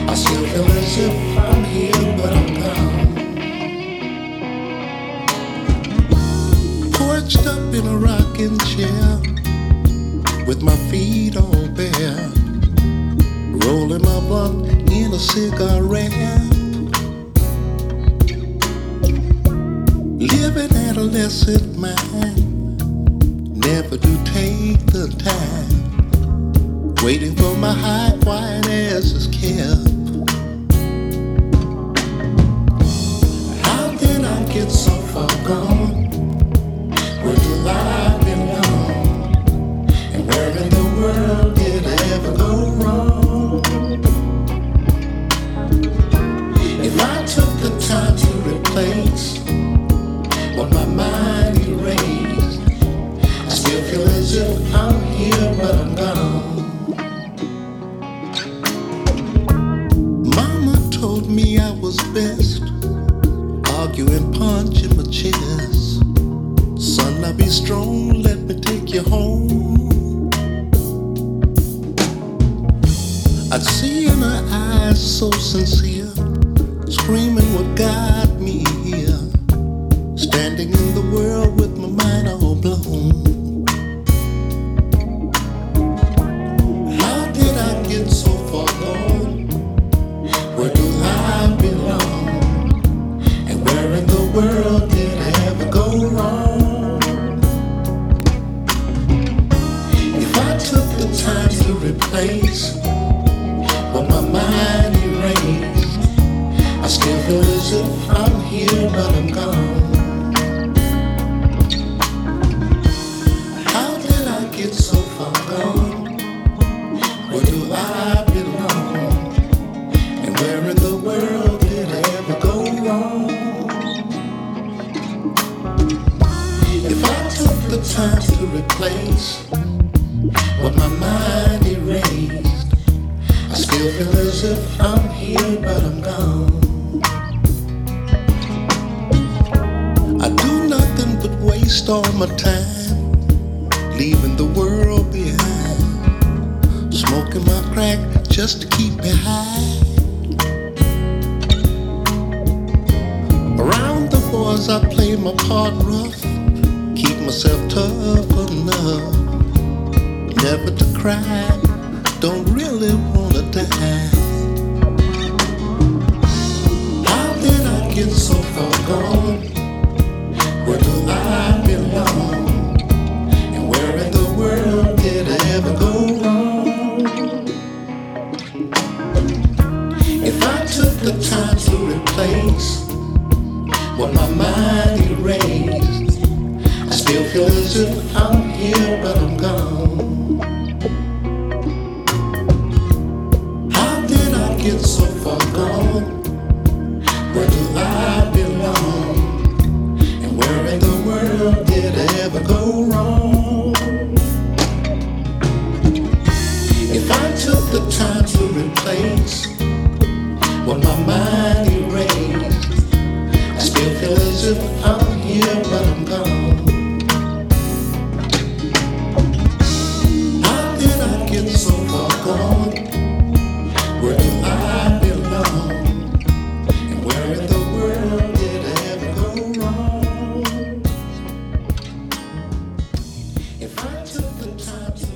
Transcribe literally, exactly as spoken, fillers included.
I still feel as if I'm here, but I'm gone. Perched up in a rocking chair, with my feet all bare, rolling my blunt in a cigarette, living adolescent mind. Never do take the time, waiting for my high quiet ass is kept. How did I get so far gone? Where do I belong? And where in the world did I ever go wrong? If I took the time to replace what my mind erased, I still feel as if I'm here, but I'm gone. Mama told me I was best, arguing, punching my chest. Son, I be strong, let me take you home. I'd see in her eyes so sincere, screaming what got me here, standing in the world with my mind all blown. How did I get so far gone? Where do I belong? And where in the world did I ever go wrong? If I took the time to replace what my mind erased, I still feel as if I'm here, but I'm gone. How did I get so far gone? Where do I belong? And where in the world did I ever go wrong? If I took the time to replace what my mind erased, I still feel as if I'm here, but I'm gone. I do nothing but waste all my time, leaving the world behind, smoking my crack just to keep me high. Around the boys I play my part rough, keep myself tough enough never to cry, don't really wanna die. How did I get so far gone? Where do I belong? And where in the world did I ever go wrong? If I took the time to replace what my mind erased, I still feel as if I'm here, but I'm gone. How did I get so far gone? Where do I belong? And where in the world did I ever go wrong? If I took the time to replace what my mind erased, I still feel as if I'm here, but I'm gone. How did I get so far gone? Where do I belong? And where in the world did I ever go wrong? If I took the time to